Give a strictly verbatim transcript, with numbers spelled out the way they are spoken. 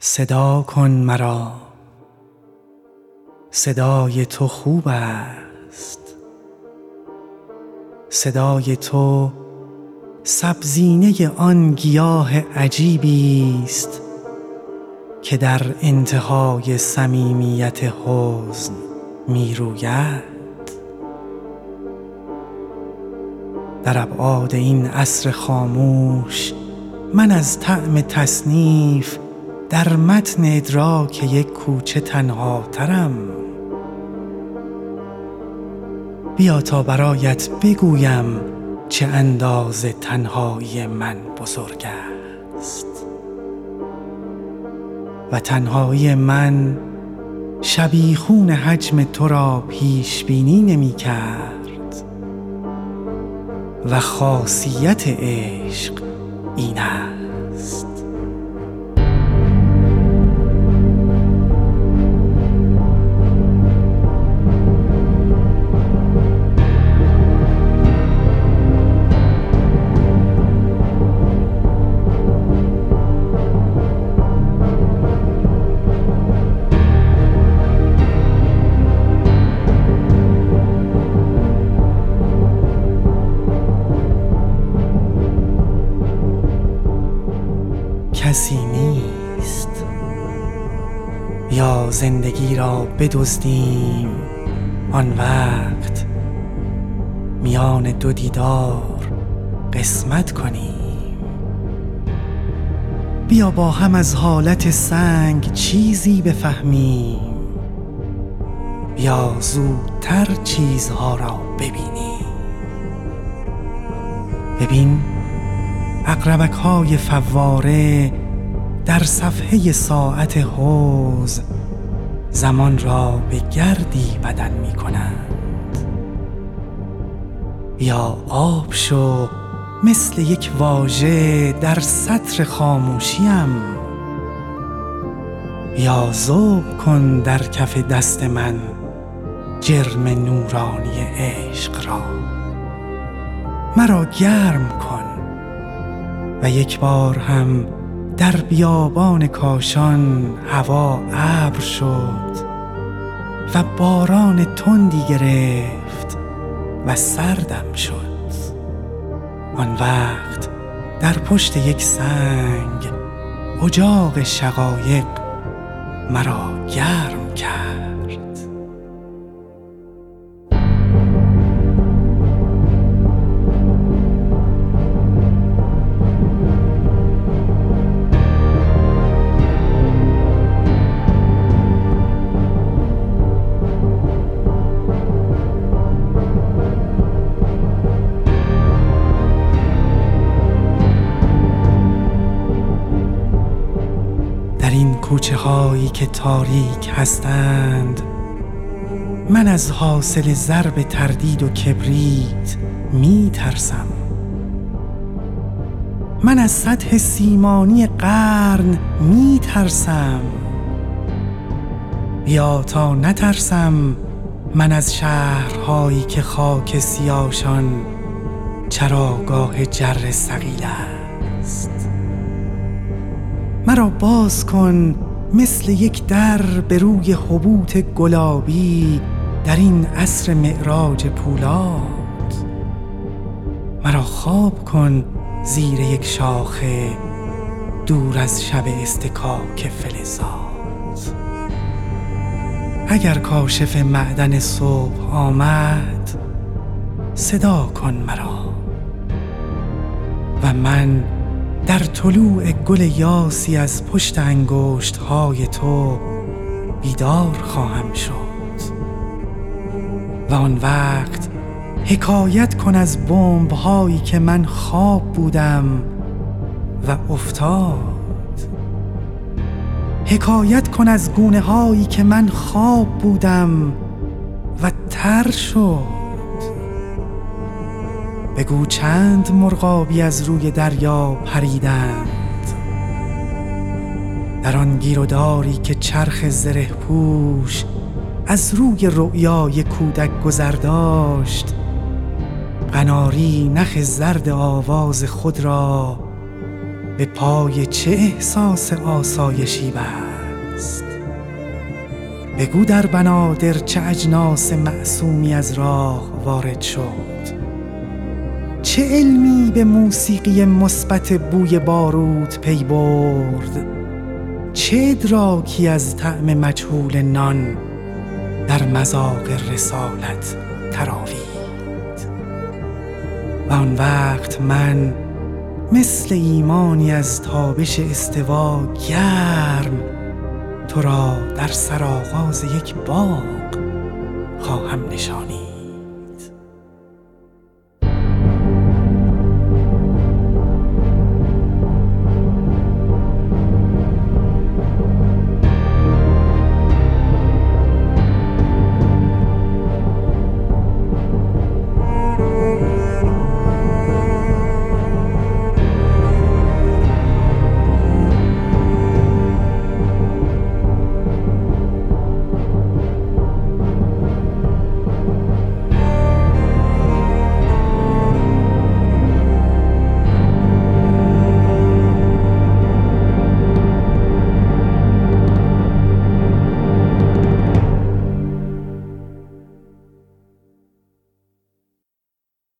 صدا کن مرا، صدای تو خوب است. صدای تو سبزینه آن گیاه عجیبی است که در انتهای صمیمیت حزن می روید. در ابعاد این عصر خاموش من از طعم تصنیف در متن ادراک یک کوچه تنها ترم. بیا تا برایت بگویم چه اندازه تنهایی من بزرگ است و تنهایی من شبیخون حجم تو را پیش بینی نمی کرد و خاصیت عشق این است. کسی نیست. یا زندگی را بدزدیم، آن وقت میان دو دیدار قسمت کنیم. بیا با هم از حالت سنگ چیزی بفهمیم. بیا زودتر چیزها را ببینیم. ببین عقربک های فواره در صفحه ساعت حوض زمان را به گردی بدل می کنند. یا آب شو مثل یک واژه در سطر خاموشیم. یا ذوب کن در کف دست من جرم نورانی عشق را. مرا گرم کن و یک بار هم در بیابان کاشان هوا ابر شد و باران تندی گرفت و سردم شد. آن وقت در پشت یک سنگ اجاق شقایق مرا گرم کرد. این کوچه هایی که تاریک هستند من از حاصل ضرب تردید و کبریت می ترسم. من از سطح سیمانی قرن می ترسم. بیا تا نترسم من از شهرهایی که خاک سیاهشان چراگاه جر ثقیل است. مرا باز کن مثل یک در به روی حبوط گلابی در این عصر معراج پولاد. مرا خواب کن زیر یک شاخه دور از شب استکاک فلزات. اگر کاشف معدن صبح آمد صدا کن مرا و من در طلوع گل یاسی از پشت انگشت های تو بیدار خواهم شد و آن وقت حکایت کن از بمب هایی که من خواب بودم و افتاد. حکایت کن از گونه هایی که من خواب بودم و تر شد. بگو چند مرغابی از روی دریا پریدند در آن گیروداری که چرخ زره پوش از روی رؤیای کودک گذر داشت. قناری نخ زرد آواز خود را به پای چه احساس آسایشی بست؟ بگو در بنادر چه اجناس معصومی از راه وارد شد؟ چه علمی به موسیقی مثبت بوی بارود پی برد؟ چه ادراکی از طعم مجهول نان در مذاق رسالت تراوید؟ و آن وقت من مثل ایمانی از تابش استوا گرم تو را در سرآغاز یک باغ خواهم نشانید.